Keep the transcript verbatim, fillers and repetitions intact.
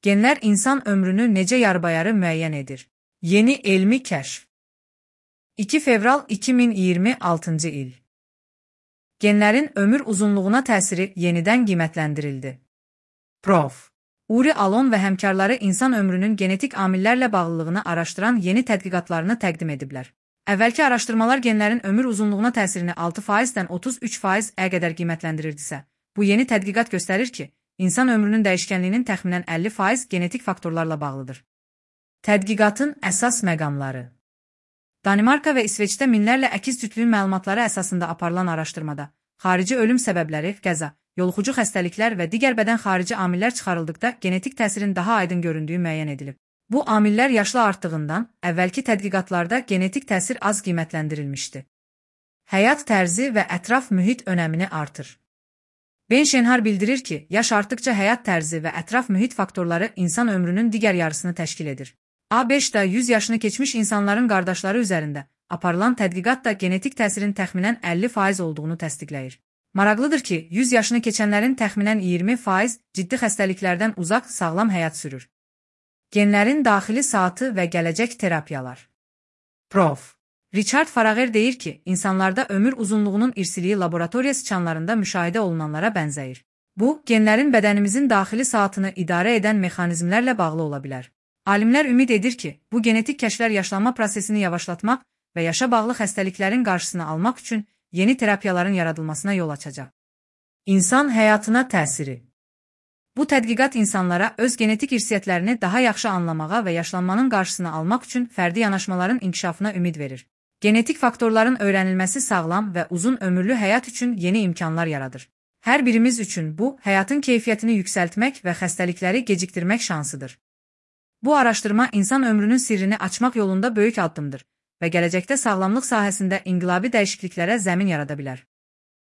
Genlər insan ömrünü necə yarbayarı müəyyən edir? Yeni elmi kəşf. iki fevral iki min iyirmi altıncı il. Genlərin ömür uzunluğuna təsiri yenidən qiymətləndirildi. Prof. Uri Alon və həmkarları insan ömrünün genetik amillərlə bağlılığını araşdıran yeni tədqiqatlarını təqdim ediblər. Əvvəlki araşdırmalar genlərin ömür uzunluğuna təsirini altı faizdən otuz üç faiz-ə qədər qiymətləndirirdisə, bu yeni tədqiqat göstərir ki, insan ömrünün dəyişkənliyinin təxminən əlli faiz genetik faktorlarla bağlıdır. Tədqiqatın əsas məqamları. Danimarka və İsveçdə minlərlə əkiz cütlüyün məlumatları əsasında aparılan araşdırmada, xarici ölüm səbəbləri, qəza, yoluxucu xəstəliklər və digər bədən xarici amillər çıxarıldıqda genetik təsirin daha aydın göründüyü müəyyən edilib. Bu amillər yaşlı artdığından, əvvəlki tədqiqatlarda genetik təsir az qiymətləndirilmişdi. Həyat tərzi və ətraf mühit önəmini artır. Ben Şenhar bildirir ki, yaş artdıkca həyat tərzi və ətraf mühit faktorları insan ömrünün digər yarısını təşkil edir. A beşdə yüz yaşını keçmiş insanların qardaşları üzərində aparılan tədqiqat da genetik təsirin təxminən əlli faiz olduğunu təsdiqləyir. Maraqlıdır ki, yüz yaşını keçənlərin təxminən iyirmi faiz ciddi xəstəliklərdən uzaq sağlam həyat sürür. Genlərin daxili saatı və gələcək terapiyalar. Prof. Richard Faragher deyir ki, insanlarda ömür uzunluğunun irsiliyi laboratoriya siçanlarında müşahidə olunanlara bənzəyir. Bu, genlərin bədənimizin daxili saatını idarə edən mexanizmlərlə bağlı ola bilər. Alimlər ümid edir ki, bu genetik kəşflər yaşlanma prosesini yavaşlatmaq və yaşa bağlı xəstəliklərin qarşısını almaq üçün yeni terapiyaların yaradılmasına yol açacaq. İnsan həyatına təsiri. Bu tədqiqat insanlara öz genetik irsiyyətlərini daha yaxşı anlamağa və yaşlanmanın qarşısını almaq üçün fərdi yanaşmaların inkişafına ümid verir. Genetik faktorların öyrənilməsi sağlam və uzun ömürlü həyat üçün yeni imkanlar yaradır. Hər birimiz üçün bu, həyatın keyfiyyətini yüksəltmək və xəstəlikləri gecikdirmək şansıdır. Bu araşdırma insan ömrünün sirrini açmaq yolunda böyük addımdır və gələcəkdə sağlamlıq sahəsində inqilabi dəyişikliklərə zəmin yarada bilər.